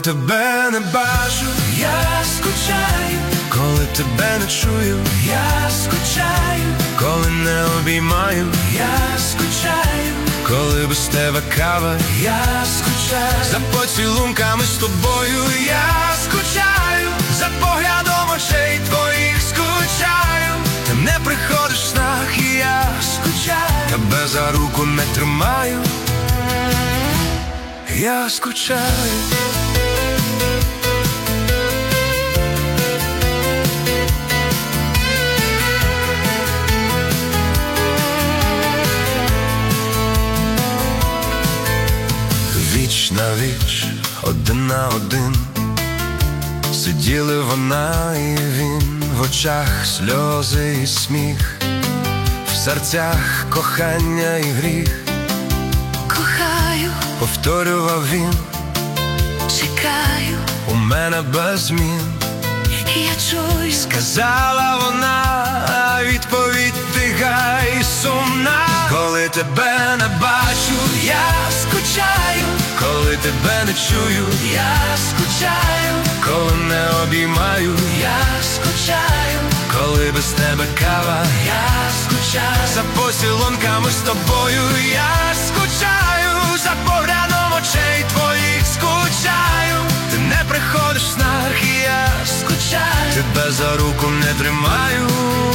тебе не бачу, я скучаю, коли тебе не чую, я скучаю, коли не обіймаю, я скучаю, коли без тебе кава, я скучаю, за поцілунками з тобою я скучаю, за поглядом очей твоїх скучаю. Ти не приходиш в снах і я скучаю, тебе за руку не тримаю, я скучаю. Віч на віч, один на один, сиділи вона і він, в очах сльози і сміх, в серцях кохання і гріх. Кохаю, повторював він, чекаю, у мене без змін. я чую, Сказала вона, а відповідь тиха і сумна. Коли тебе не бачу, я скучаю, коли тебе не чую, я скучаю, коли не обіймаю, я скучаю, коли без тебе кава, я скучаю, за поцілунками з тобою я скучаю, за поглядом очей твоїх скучаю. Ти не приходиш в снах і я скучаю, тебе за руку не тримаю,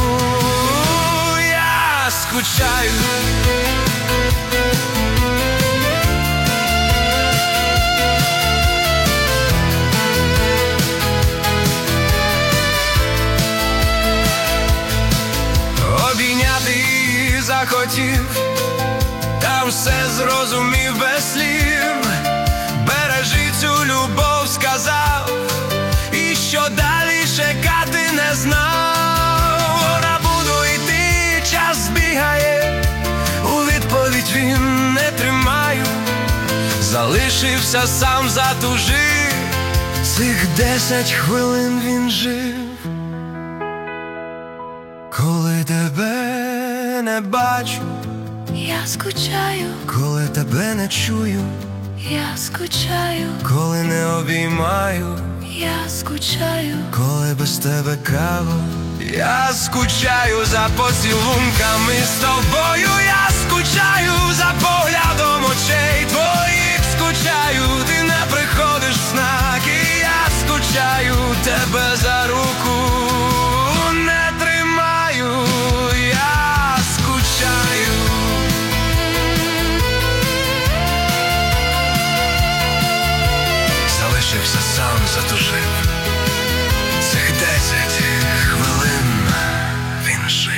я скучаю. Обійняти її захотів, та все зрозумів без слів. Бережи цю любов, сказав, і що далі чекати не знав. Вона буду йти, час збігає, у відповідь він не тримаю. Залишився сам, затужив, цих 10 хвилин він жив. Коли тебе не бачу, я скучаю, коли тебе не чую, я скучаю, коли не обіймаю, я скучаю, коли без тебе кава, я скучаю за поцілунками з тобою, я скучаю за поглядом очей твоїх скучаю. Ти не приходиш в снах і я скучаю, тебе за руку не тримаю, я скучаю. Залишився сам, затужив, цих 10 хвилин він жив.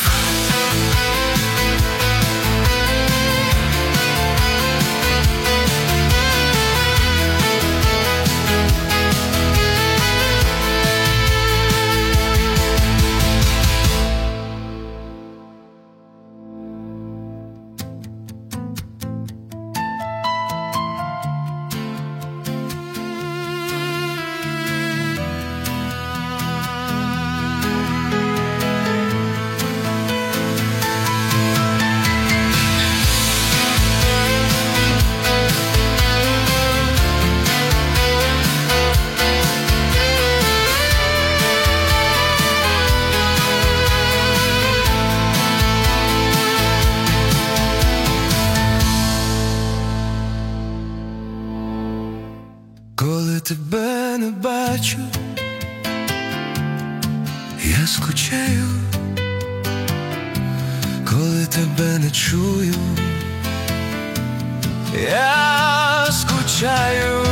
Коли тебе не бачу, я скучаю, коли тебе не чую, я скучаю.